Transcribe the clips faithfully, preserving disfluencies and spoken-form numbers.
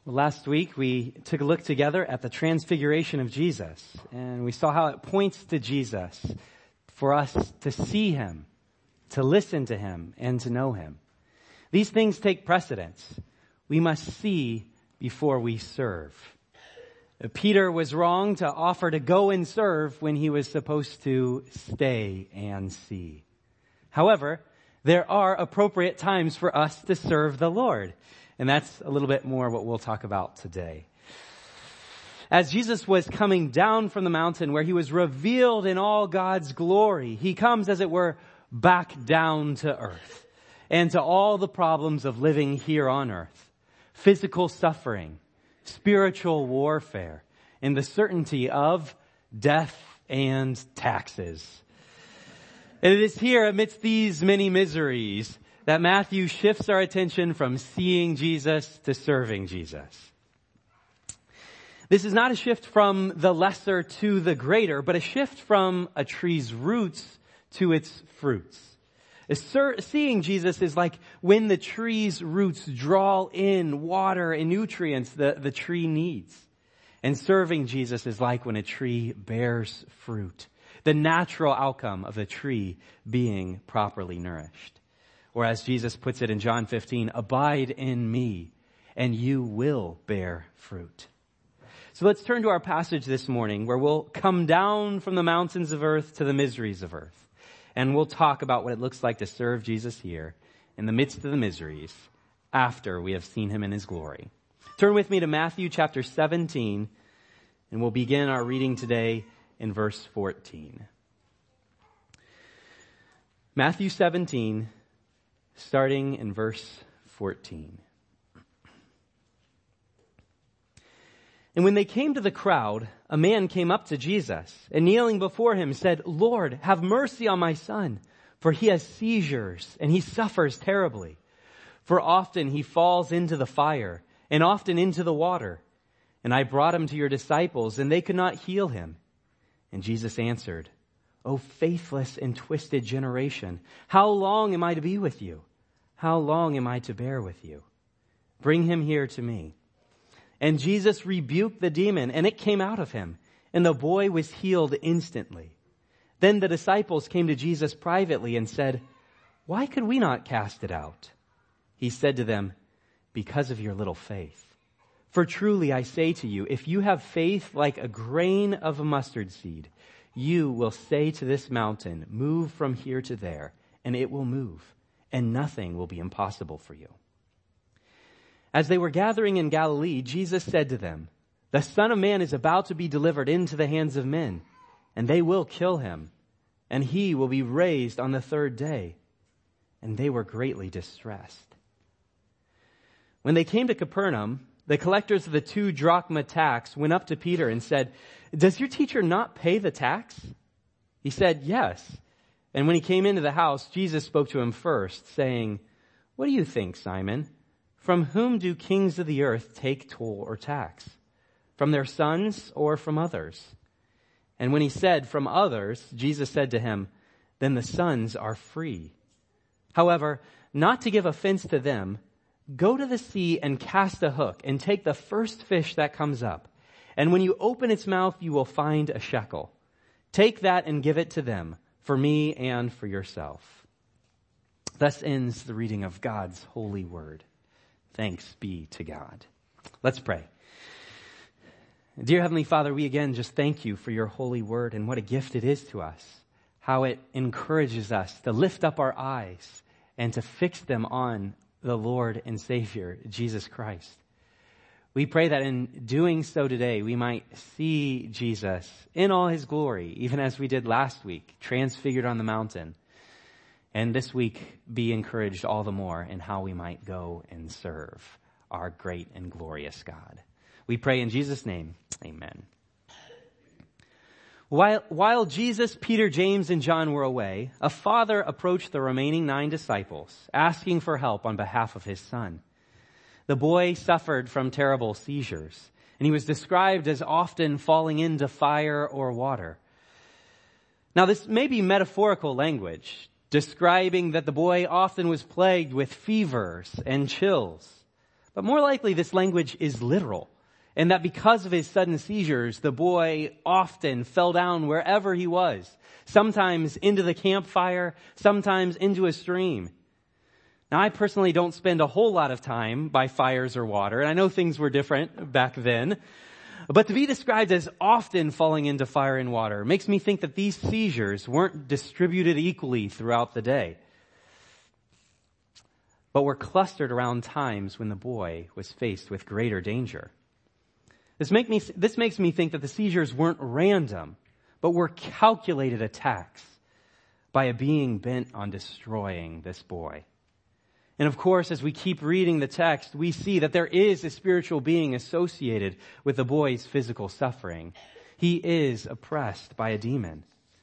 Last week, we took a look together at the transfiguration of Jesus, and we saw how it points to Jesus for us to see him, to listen to him, and to know him. These things take precedence. We must see before we serve. Peter was wrong to offer to go and serve when he was supposed to stay and see. However, there are appropriate times for us to serve the Lord. And that's a little bit more what we'll talk about today. As Jesus was coming down from the mountain where he was revealed in all God's glory, he comes, as it were, back down to earth and to all the problems of living here on earth. Physical suffering, spiritual warfare, and the certainty of death and taxes. And it is here amidst these many miseries that Matthew shifts our attention from seeing Jesus to serving Jesus. This is not a shift from the lesser to the greater, but a shift from a tree's roots to its fruits. Seeing Jesus is like when the tree's roots draw in water and nutrients the, the tree needs. And serving Jesus is like when a tree bears fruit, the natural outcome of a tree being properly nourished. Or as Jesus puts it in John fifteen, abide in me and you will bear fruit. So let's turn to our passage this morning where we'll come down from the mountains of earth to the miseries of earth. And we'll talk about what it looks like to serve Jesus here in the midst of the miseries after we have seen him in his glory. Turn with me to Matthew chapter seventeen, and we'll begin our reading today in verse fourteen. Matthew seventeen, starting in verse fourteen. And when they came to the crowd, a man came up to Jesus and kneeling before him said, Lord, have mercy on my son, for he has seizures and he suffers terribly. For often he falls into the fire and often into the water. And I brought him to your disciples and they could not heal him. And Jesus answered, O faithless and twisted generation, how long am I to be with you? How long am I to bear with you? Bring him here to me. And Jesus rebuked the demon, and it came out of him, and the boy was healed instantly. Then the disciples came to Jesus privately and said, Why could we not cast it out? He said to them, Because of your little faith. For truly I say to you, if you have faith like a grain of a mustard seed, you will say to this mountain, Move from here to there, and it will move, and nothing will be impossible for you. As they were gathering in Galilee, Jesus said to them, The Son of Man is about to be delivered into the hands of men, and they will kill him, and he will be raised on the third day. And they were greatly distressed. When they came to Capernaum, the collectors of the two drachma tax went up to Peter and said, Does your teacher not pay the tax? He said, Yes. And when he came into the house, Jesus spoke to him first, saying, What do you think, Simon? From whom do kings of the earth take toll or tax? From their sons or from others? And when he said, From others, Jesus said to him, Then the sons are free. However, not to give offense to them, go to the sea and cast a hook and take the first fish that comes up. And when you open its mouth, you will find a shekel. Take that and give it to them, for me and for yourself. Thus ends the reading of God's holy word. Thanks be to God. Let's pray. Dear Heavenly Father, we again just thank you for your holy word and what a gift it is to us. How it encourages us to lift up our eyes and to fix them on the Lord and Savior, Jesus Christ. We pray that in doing so today, we might see Jesus in all his glory, even as we did last week, transfigured on the mountain. And this week, be encouraged all the more in how we might go and serve our great and glorious God. We pray in Jesus' name, amen. While, while Jesus, Peter, James, and John were away, a father approached the remaining nine disciples, asking for help on behalf of his son. The boy suffered from terrible seizures, and he was described as often falling into fire or water. Now, this may be metaphorical language, describing that the boy often was plagued with fevers and chills. But more likely, this language is literal, and that because of his sudden seizures, the boy often fell down wherever he was, sometimes into the campfire, sometimes into a stream. Now, I personally don't spend a whole lot of time by fires or water, and I know things were different back then. But to be described as often falling into fire and water makes me think that these seizures weren't distributed equally throughout the day, but were clustered around times when the boy was faced with greater danger. This, make me, this makes me think that the seizures weren't random, but were calculated attacks by a being bent on destroying this boy. And of course, as we keep reading the text, we see that there is a spiritual being associated with the boy's physical suffering. He is oppressed by a demon.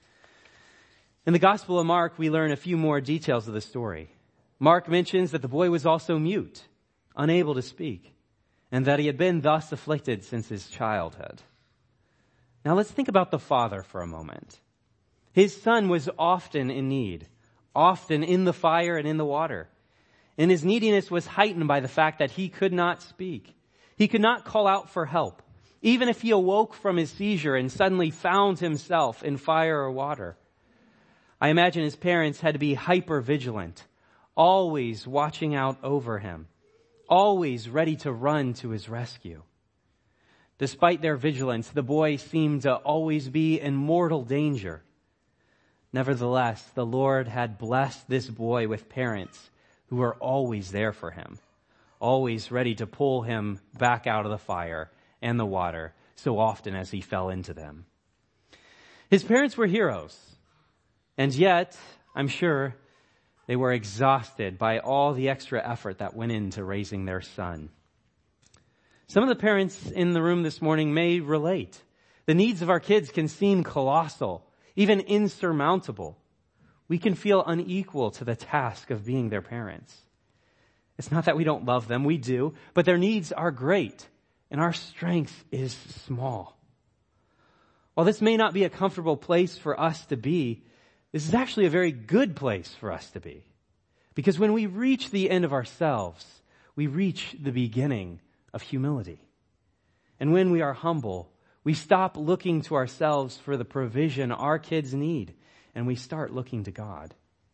In the Gospel of Mark, we learn a few more details of the story. Mark mentions that the boy was also mute, unable to speak, and that he had been thus afflicted since his childhood. Now let's think about the father for a moment. His son was often in need, often in the fire and in the water. And his neediness was heightened by the fact that he could not speak. He could not call out for help, even if he awoke from his seizure and suddenly found himself in fire or water. I imagine his parents had to be hyper vigilant, always watching out over him, always ready to run to his rescue. Despite their vigilance, the boy seemed to always be in mortal danger. Nevertheless, the Lord had blessed this boy with parents who were always there for him, always ready to pull him back out of the fire and the water so often as he fell into them. His parents were heroes, and yet, I'm sure, they were exhausted by all the extra effort that went into raising their son. Some of the parents in the room this morning may relate. The needs of our kids can seem colossal, even insurmountable. We can feel unequal to the task of being their parents. It's not that we don't love them, we do, but their needs are great, and our strength is small. While this may not be a comfortable place for us to be, this is actually a very good place for us to be. Because when we reach the end of ourselves, we reach the beginning of humility. And when we are humble, we stop looking to ourselves for the provision our kids need, and we start looking to God.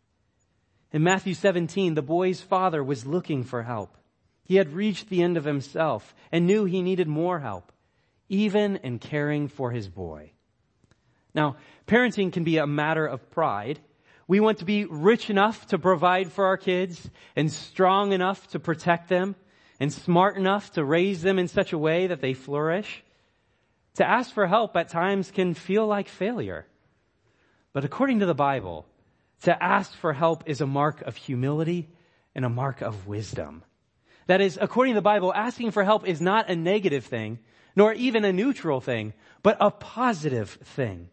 In Matthew seventeen, the boy's father was looking for help. He had reached the end of himself and knew he needed more help, even in caring for his boy. Now, parenting can be a matter of pride. We want to be rich enough to provide for our kids and strong enough to protect them and smart enough to raise them in such a way that they flourish. To ask for help at times can feel like failure. But according to the Bible, to ask for help is a mark of humility and a mark of wisdom. That is, according to the Bible, asking for help is not a negative thing, nor even a neutral thing, but a positive thing.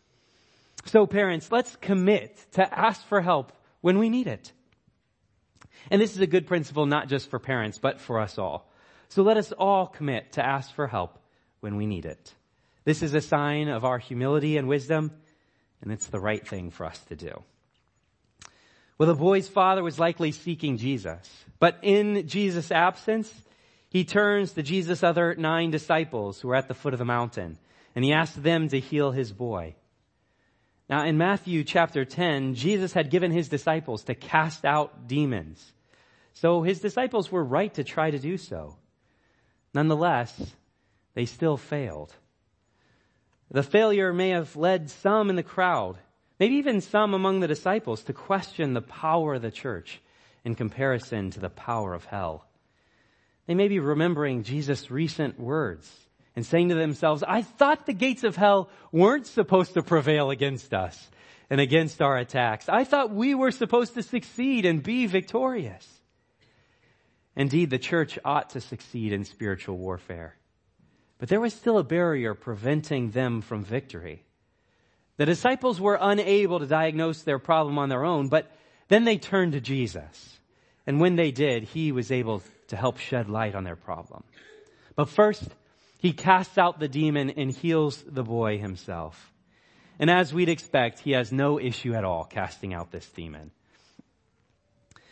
So parents, let's commit to ask for help when we need it. And this is a good principle not just for parents, but for us all. So let us all commit to ask for help when we need it. This is a sign of our humility and wisdom, and it's the right thing for us to do. Well, the boy's father was likely seeking Jesus, but in Jesus' absence, he turns to Jesus' other nine disciples who were at the foot of the mountain, and he asks them to heal his boy. Now, in Matthew chapter ten, Jesus had given his disciples to cast out demons. So his disciples were right to try to do so. Nonetheless, they still failed. The failure may have led some in the crowd, maybe even some among the disciples, to question the power of the church in comparison to the power of hell. They may be remembering Jesus' recent words and saying to themselves, I thought the gates of hell weren't supposed to prevail against us and against our attacks. I thought we were supposed to succeed and be victorious. Indeed, the church ought to succeed in spiritual warfare. But there was still a barrier preventing them from victory. The disciples were unable to diagnose their problem on their own, but then they turned to Jesus. And when they did, he was able to help shed light on their problem. But first, he casts out the demon and heals the boy himself. And as we'd expect, he has no issue at all casting out this demon.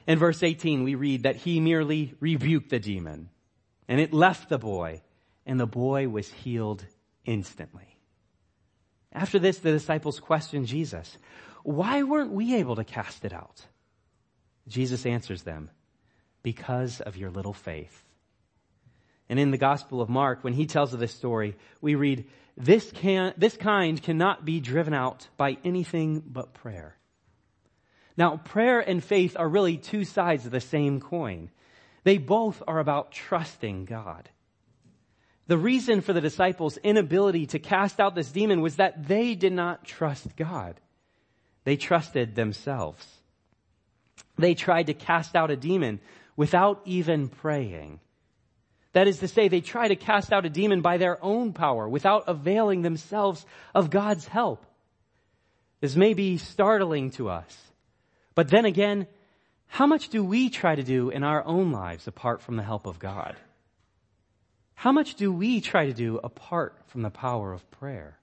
In verse eighteen, we read that he merely rebuked the demon, and it left the boy, and the boy was healed instantly. After this, the disciples questioned Jesus, "Why weren't we able to cast it out?" Jesus answers them, "Because of your little faith." And in the Gospel of Mark, when he tells of this story, we read, this can, this kind cannot be driven out by anything but prayer. Now, prayer and faith are really two sides of the same coin. They both are about trusting God. The reason for the disciples' inability to cast out this demon was that they did not trust God. They trusted themselves. They tried to cast out a demon without even praying. That is to say, they tried to cast out a demon by their own power without availing themselves of God's help. This may be startling to us. But then again, how much do we try to do in our own lives apart from the help of God? How much do we try to do apart from the power of prayer?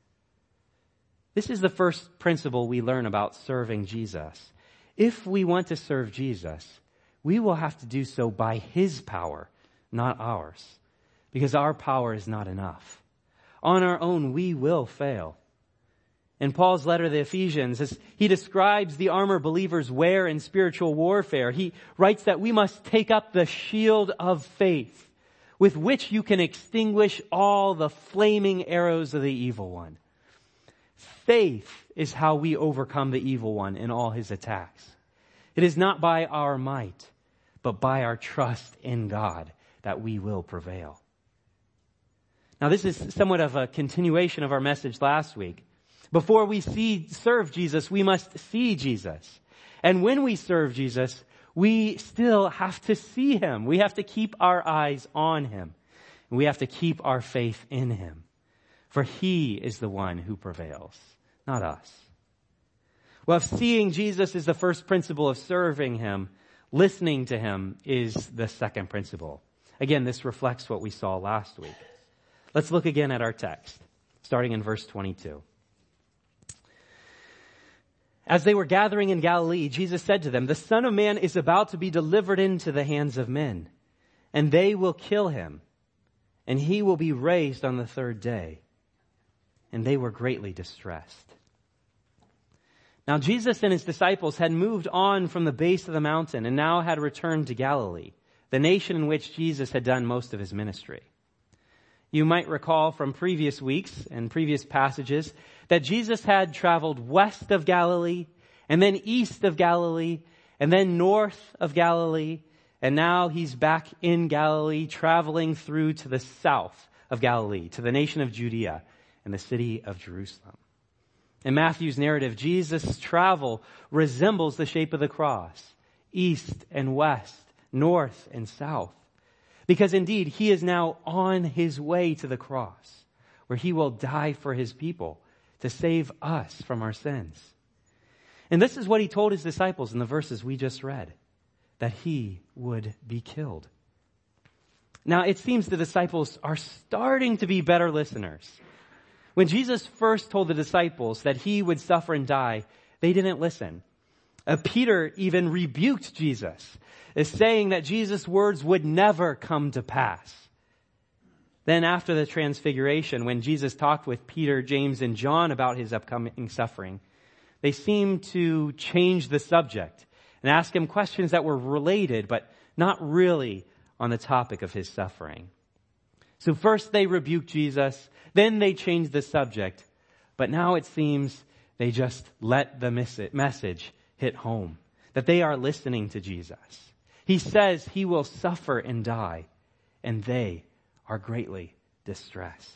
This is the first principle we learn about serving Jesus. If we want to serve Jesus, we will have to do so by his power, not ours, because our power is not enough. On our own, we will fail. In Paul's letter to the Ephesians, as he describes the armor believers wear in spiritual warfare, he writes that we must take up the shield of faith, with which you can extinguish all the flaming arrows of the evil one. Faith is how we overcome the evil one in all his attacks. It is not by our might, but by our trust in God that we will prevail. Now, this is somewhat of a continuation of our message last week. Before we see, serve Jesus, we must see Jesus. And when we serve Jesus, we still have to see him. We have to keep our eyes on him. And we have to keep our faith in him. For he is the one who prevails, not us. Well, if seeing Jesus is the first principle of serving him, listening to him is the second principle. Again, this reflects what we saw last week. Let's look again at our text, starting in verse twenty-two. As they were gathering in Galilee, Jesus said to them, "The Son of Man is about to be delivered into the hands of men, and they will kill him, and he will be raised on the third day." And they were greatly distressed. Now Jesus and his disciples had moved on from the base of the mountain and now had returned to Galilee, the nation in which Jesus had done most of his ministry. You might recall from previous weeks and previous passages that Jesus had traveled west of Galilee, and then east of Galilee, and then north of Galilee, and now he's back in Galilee, traveling through to the south of Galilee, to the nation of Judea and the city of Jerusalem. In Matthew's narrative, Jesus' travel resembles the shape of the cross, east and west, north and south. Because indeed, he is now on his way to the cross, where he will die for his people to save us from our sins. And this is what he told his disciples in the verses we just read, that he would be killed. Now, it seems the disciples are starting to be better listeners. When Jesus first told the disciples that he would suffer and die, they didn't listen. Uh, Peter even rebuked Jesus, as saying that Jesus' words would never come to pass. Then after the transfiguration, when Jesus talked with Peter, James, and John about his upcoming suffering, they seemed to change the subject and ask him questions that were related, but not really on the topic of his suffering. So first they rebuked Jesus, then they changed the subject, but now it seems they just let the message hit home, that they are listening to Jesus. He says he will suffer and die, and they are greatly distressed.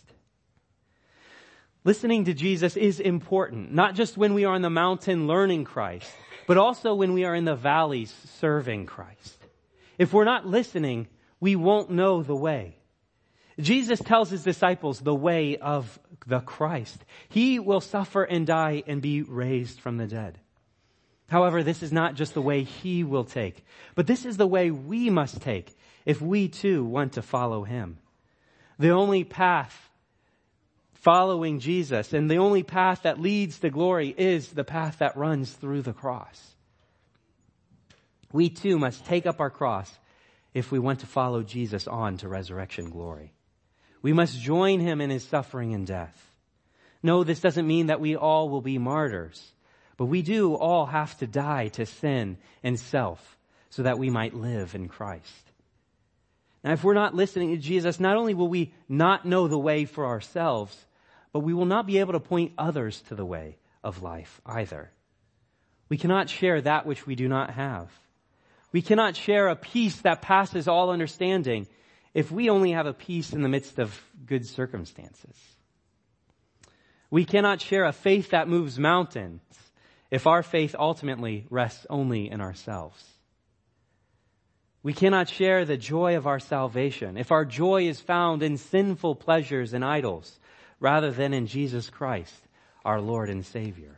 Listening to Jesus is important, not just when we are on the mountain learning Christ, but also when we are in the valleys serving Christ. If we're not listening, we won't know the way. Jesus tells his disciples the way of the Christ. He will suffer and die and be raised from the dead. However, this is not just the way he will take, but this is the way we must take if we too want to follow him. The only path following Jesus and the only path that leads to glory is the path that runs through the cross. we too must take up our cross if we want to follow Jesus on to resurrection glory. We must join him in his suffering and death. No, this doesn't mean that we all will be martyrs, but we do all have to die to sin and self so that we might live in Christ. Now, if we're not listening to Jesus, not only will we not know the way for ourselves, but we will not be able to point others to the way of life either. We cannot share that which we do not have. We cannot share a peace that passes all understanding if we only have a peace in the midst of good circumstances. We cannot share a faith that moves mountains if our faith ultimately rests only in ourselves. We cannot share the joy of our salvation if our joy is found in sinful pleasures and idols rather than in Jesus Christ, our Lord and Savior.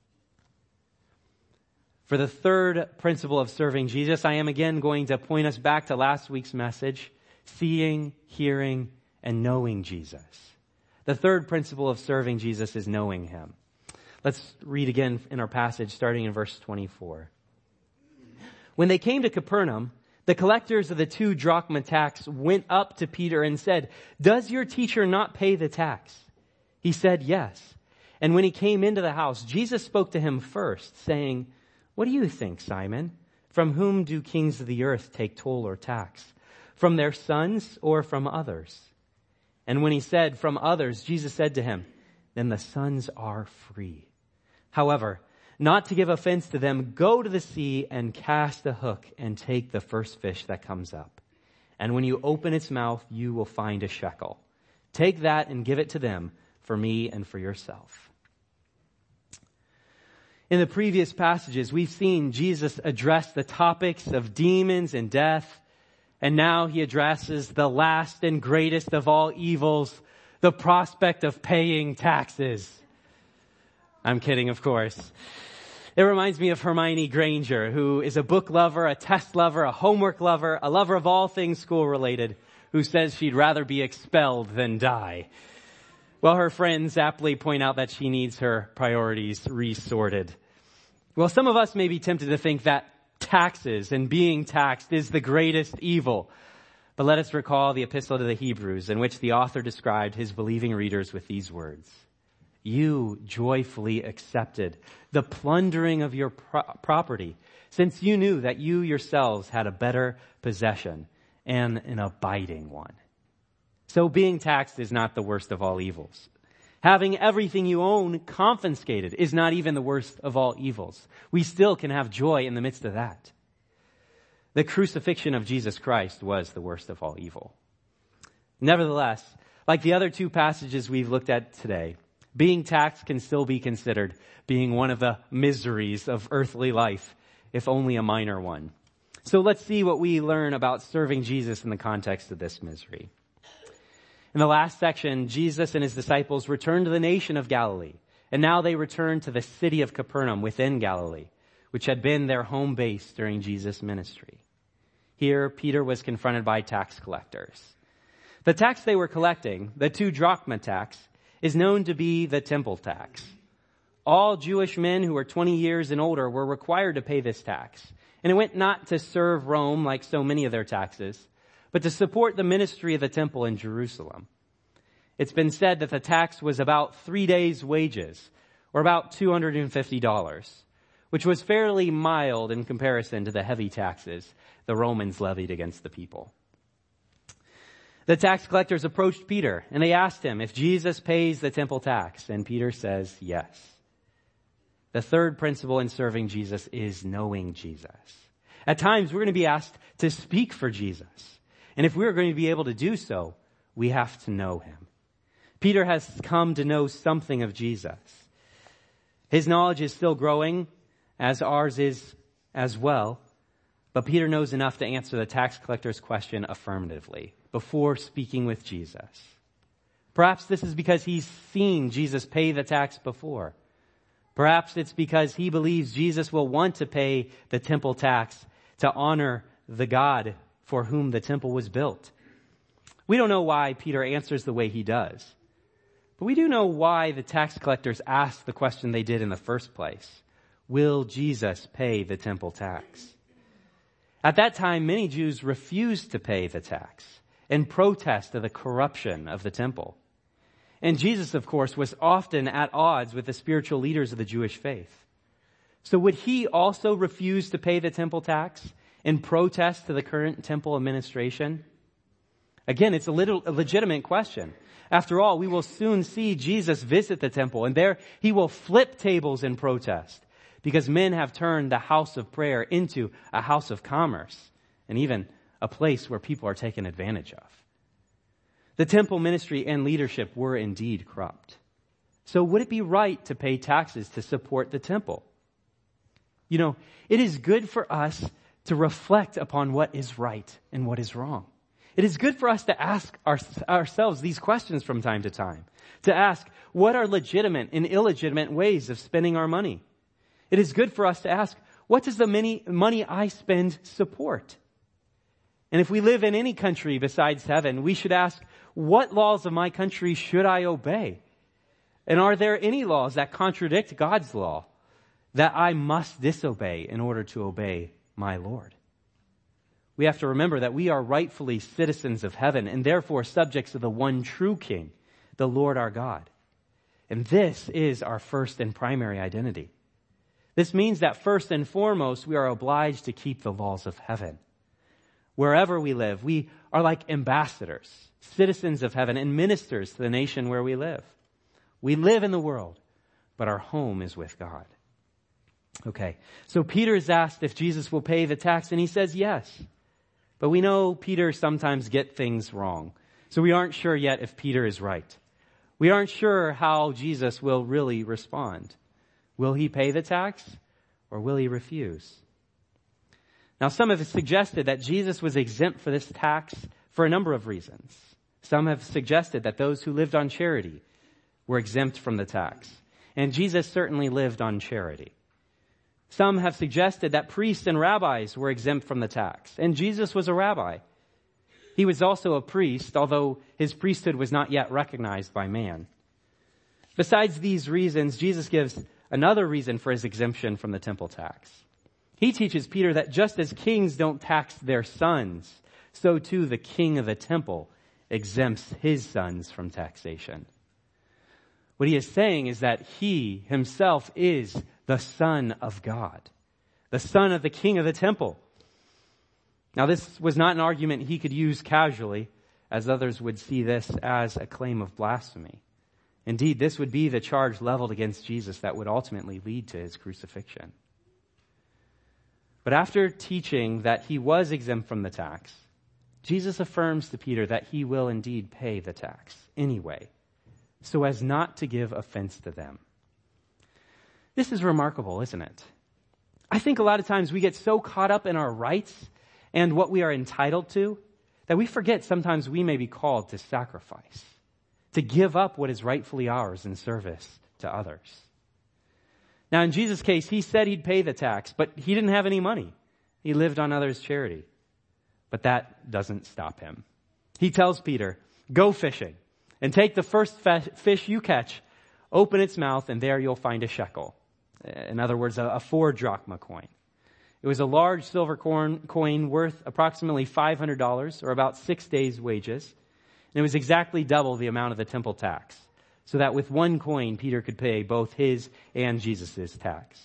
For the third principle of serving Jesus, I am again going to point us back to last week's message, seeing, hearing, and knowing Jesus. The third principle of serving Jesus is knowing him. Let's read again in our passage starting in verse twenty-four. When they came to Capernaum, the collectors of the two drachma tax went up to Peter and said, "Does your teacher not pay the tax?" He said, "Yes." And when he came into the house, Jesus spoke to him first, saying, "What do you think, Simon? From whom do kings of the earth take toll or tax? From their sons or from others?" And when he said, "From others," Jesus said to him, "Then the sons are free. However, not to give offense to them, go to the sea and cast a hook and take the first fish that comes up. And when you open its mouth, you will find a shekel. Take that and give it to them for me and for yourself." In the previous passages, we've seen Jesus address the topics of demons and death, and now he addresses the last and greatest of all evils, the prospect of paying taxes. I'm kidding, of course. It reminds me of Hermione Granger, who is a book lover, a test lover, a homework lover, a lover of all things school-related, who says she'd rather be expelled than die. Well, her friends aptly point out that she needs her priorities resorted. Well, some of us may be tempted to think that taxes and being taxed is the greatest evil. But let us recall the Epistle to the Hebrews, in which the author described his believing readers with these words: "You joyfully accepted the plundering of your pro- property, since you knew that you yourselves had a better possession and an abiding one." So being taxed is not the worst of all evils. Having everything you own confiscated is not even the worst of all evils. We still can have joy in the midst of that. The crucifixion of Jesus Christ was the worst of all evil. Nevertheless, like the other two passages we've looked at today, being taxed can still be considered being one of the miseries of earthly life, if only a minor one. So let's see what we learn about serving Jesus in the context of this misery. In the last section, Jesus and his disciples returned to the nation of Galilee, and now they return to the city of Capernaum within Galilee, which had been their home base during Jesus' ministry. Here, Peter was confronted by tax collectors. The tax they were collecting, the two drachma tax, is known to be the temple tax. All Jewish men who were twenty years and older were required to pay this tax. And it went not to serve Rome like so many of their taxes, but to support the ministry of the temple in Jerusalem. It's been said that the tax was about three days' wages, or about two hundred fifty dollars, which was fairly mild in comparison to the heavy taxes the Romans levied against the people. The tax collectors approached Peter, and they asked him if Jesus pays the temple tax, and Peter says yes. The third principle in serving Jesus is knowing Jesus. At times, we're going to be asked to speak for Jesus. And if we're going to be able to do so, we have to know him. Peter has come to know something of Jesus. His knowledge is still growing, as ours is as well. But Peter knows enough to answer the tax collector's question affirmatively before speaking with Jesus. Perhaps this is because he's seen Jesus pay the tax before. Perhaps it's because he believes Jesus will want to pay the temple tax to honor the God for whom the temple was built. We don't know why Peter answers the way he does. But we do know why the tax collectors asked the question they did in the first place. Will Jesus pay the temple tax? At that time, many Jews refused to pay the tax in protest of the corruption of the temple. And Jesus, of course, was often at odds with the spiritual leaders of the Jewish faith. So would he also refuse to pay the temple tax in protest to the current temple administration? Again, it's a, little, a legitimate question. After all, we will soon see Jesus visit the temple, and there he will flip tables in protest, because men have turned the house of prayer into a house of commerce, and even a place where people are taken advantage of. The temple ministry and leadership were indeed corrupt. So would it be right to pay taxes to support the temple? You know, it is good for us to reflect upon what is right and what is wrong. It is good for us to ask our, ourselves these questions from time to time. To ask, what are legitimate and illegitimate ways of spending our money? It is good for us to ask, what does the many money I spend support? And if we live in any country besides heaven, we should ask, what laws of my country should I obey? And are there any laws that contradict God's law that I must disobey in order to obey my Lord? We have to remember that we are rightfully citizens of heaven and therefore subjects of the one true King, the Lord our God. And this is our first and primary identity. This means that first and foremost, we are obliged to keep the laws of heaven. Wherever we live, we are like ambassadors, citizens of heaven, and ministers to the nation where we live. We live in the world, but our home is with God. Okay, so Peter is asked if Jesus will pay the tax, and he says yes. But we know Peter sometimes gets things wrong, so we aren't sure yet if Peter is right. We aren't sure how Jesus will really respond. Will he pay the tax, or will he refuse? Now, some have suggested that Jesus was exempt for this tax for a number of reasons. Some have suggested that those who lived on charity were exempt from the tax. And Jesus certainly lived on charity. Some have suggested that priests and rabbis were exempt from the tax. And Jesus was a rabbi. He was also a priest, although his priesthood was not yet recognized by man. Besides these reasons, Jesus gives another reason for his exemption from the temple tax. He teaches Peter that just as kings don't tax their sons, so too the king of the temple exempts his sons from taxation. What he is saying is that he himself is the Son of God, the son of the king of the temple. Now, this was not an argument he could use casually, as others would see this as a claim of blasphemy. Indeed, this would be the charge leveled against Jesus that would ultimately lead to his crucifixion. But after teaching that he was exempt from the tax, Jesus affirms to Peter that he will indeed pay the tax anyway, so as not to give offense to them. This is remarkable, isn't it? I think a lot of times we get so caught up in our rights and what we are entitled to that we forget sometimes we may be called to sacrifice, to give up what is rightfully ours in service to others. Now, in Jesus' case, he said he'd pay the tax, but he didn't have any money. He lived on others' charity. But that doesn't stop him. He tells Peter, go fishing and take the first fish you catch, open its mouth, and there you'll find a shekel. In other words, a four drachma coin. It was a large silver coin worth approximately five hundred dollars, or about six days' wages. And it was exactly double the amount of the temple tax, so that with one coin, Peter could pay both his and Jesus' tax.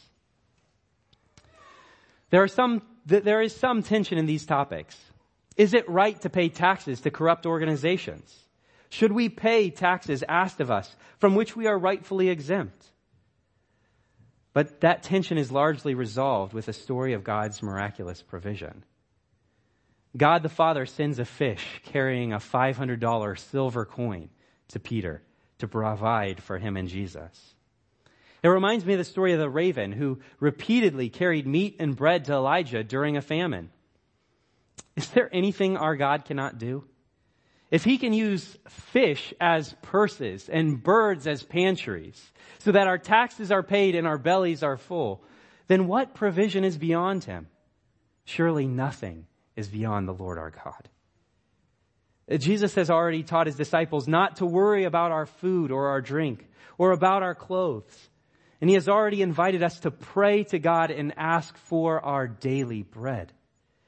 There are some, there is some tension in these topics. Is it right to pay taxes to corrupt organizations? Should we pay taxes asked of us from which we are rightfully exempt? But that tension is largely resolved with the story of God's miraculous provision. God the Father sends a fish carrying a five hundred dollars silver coin to Peter to provide for him and Jesus. It reminds me of the story of the raven who repeatedly carried meat and bread to Elijah during a famine. Is there anything our God cannot do? If he can use fish as purses and birds as pantries so that our taxes are paid and our bellies are full, then what provision is beyond him? Surely nothing is beyond the Lord our God. Jesus has already taught his disciples not to worry about our food or our drink or about our clothes. And he has already invited us to pray to God and ask for our daily bread.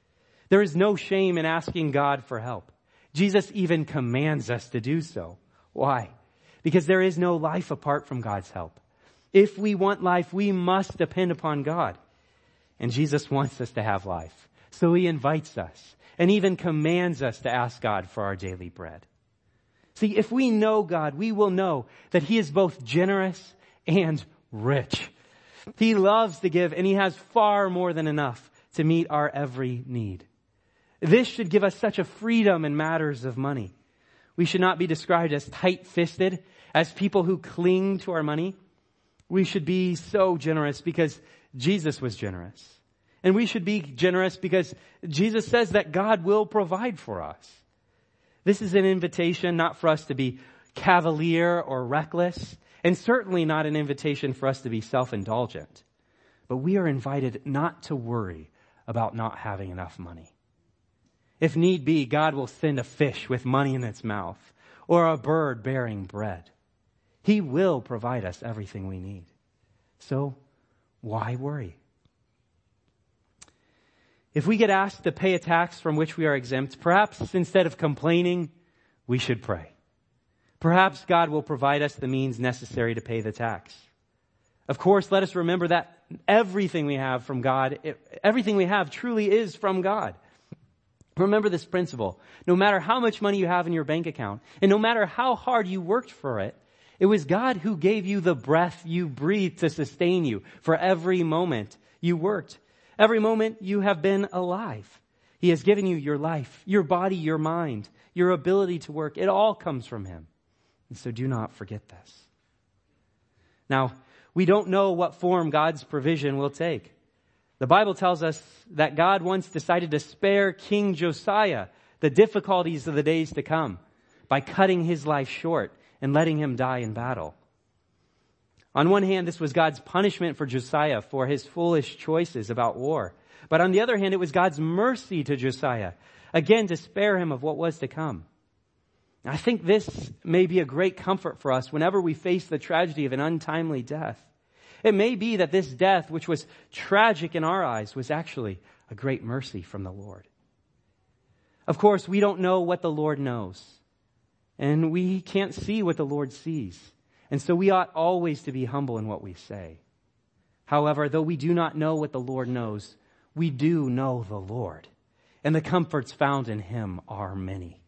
There is no shame in asking God for help. Jesus even commands us to do so. Why? Because there is no life apart from God's help. If we want life, we must depend upon God. And Jesus wants us to have life. So he invites us and even commands us to ask God for our daily bread. See, if we know God, we will know that he is both generous and rich. He loves to give, and he has far more than enough to meet our every need. This should give us such a freedom in matters of money. We should not be described as tight-fisted, as people who cling to our money. We should be so generous because Jesus was generous. And we should be generous because Jesus says that God will provide for us. This is an invitation not for us to be cavalier or reckless, and certainly not an invitation for us to be self-indulgent. But we are invited not to worry about not having enough money. If need be, God will send a fish with money in its mouth or a bird bearing bread. He will provide us everything we need. So why worry? If we get asked to pay a tax from which we are exempt, perhaps instead of complaining, we should pray. Perhaps God will provide us the means necessary to pay the tax. Of course, let us remember that everything we have from God, everything we have truly is from God. Remember this principle. No matter how much money you have in your bank account, and no matter how hard you worked for it, it was God who gave you the breath you breathe to sustain you for every moment you worked. Every moment you have been alive. He has given you your life, your body, your mind, your ability to work. It all comes from him. And so do not forget this. Now, we don't know what form God's provision will take. The Bible tells us that God once decided to spare King Josiah the difficulties of the days to come by cutting his life short and letting him die in battle. On one hand, this was God's punishment for Josiah for his foolish choices about war. But on the other hand, it was God's mercy to Josiah, again to spare him of what was to come. I think this may be a great comfort for us whenever we face the tragedy of an untimely death. It may be that this death, which was tragic in our eyes, was actually a great mercy from the Lord. Of course, we don't know what the Lord knows, and we can't see what the Lord sees. And so we ought always to be humble in what we say. However, though we do not know what the Lord knows, we do know the Lord, and the comforts found in him are many.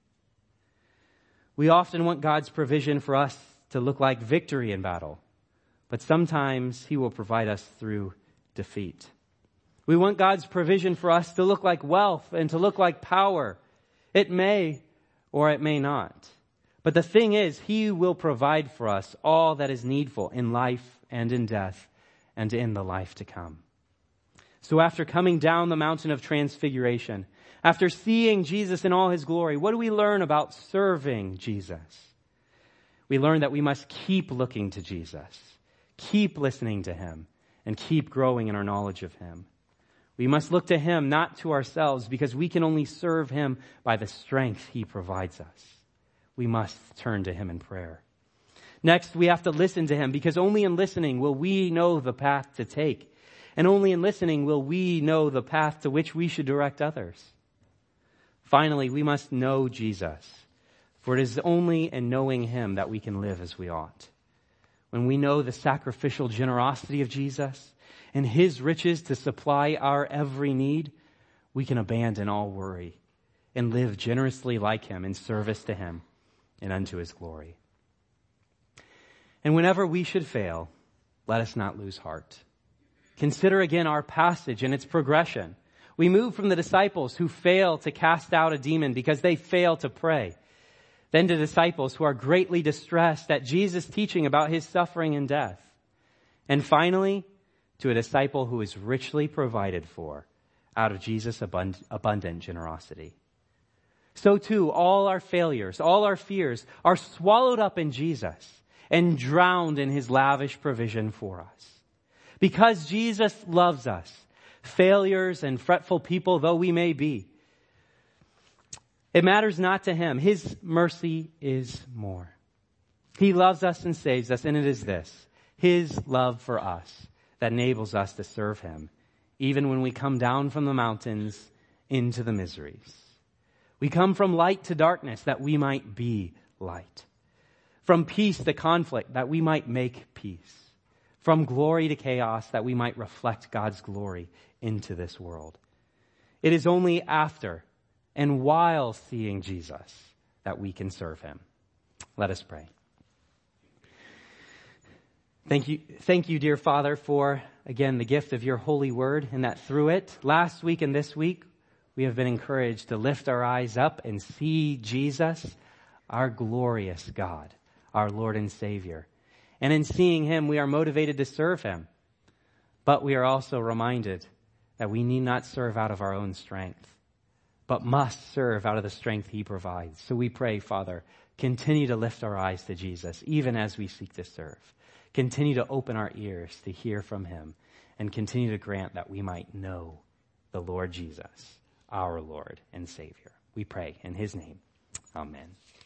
We often want God's provision for us to look like victory in battle, but sometimes he will provide us through defeat. We want God's provision for us to look like wealth and to look like power. It may or it may not. But the thing is, he will provide for us all that is needful in life and in death and in the life to come. So after coming down the mountain of transfiguration, after seeing Jesus in all his glory, what do we learn about serving Jesus? We learn that we must keep looking to Jesus, keep listening to him, and keep growing in our knowledge of him. We must look to him, not to ourselves, because we can only serve him by the strength he provides us. We must turn to him in prayer. Next, we have to listen to him, because only in listening will we know the path to take. And only in listening will we know the path to which we should direct others. Finally, we must know Jesus, for it is only in knowing him that we can live as we ought. When we know the sacrificial generosity of Jesus and his riches to supply our every need, we can abandon all worry and live generously like him in service to him and unto his glory. And whenever we should fail, let us not lose heart. Consider again our passage and its progression. We move from the disciples who fail to cast out a demon because they fail to pray, then to disciples who are greatly distressed at Jesus' teaching about his suffering and death, and finally to a disciple who is richly provided for out of Jesus' abund- abundant generosity. So too, all our failures, all our fears are swallowed up in Jesus and drowned in his lavish provision for us. Because Jesus loves us, failures and fretful people though we may be, it matters not to him. His mercy is more. He loves us and saves us, and it is this, his love for us, that enables us to serve him, even when we come down from the mountains into the miseries. We come from light to darkness that we might be light. From peace to conflict that we might make peace. From glory to chaos that we might reflect God's glory into this world. It is only after and while seeing Jesus that we can serve him. Let us pray. Thank you, thank you, dear Father, for, again, the gift of your holy word, and that through it, last week and this week, we have been encouraged to lift our eyes up and see Jesus, our glorious God, our Lord and Savior. And in seeing him, we are motivated to serve him. But we are also reminded that we need not serve out of our own strength, but must serve out of the strength he provides. So we pray, Father, continue to lift our eyes to Jesus, even as we seek to serve. Continue to open our ears to hear from him, and continue to grant that we might know the Lord Jesus, our Lord and Savior. We pray in his name. Amen.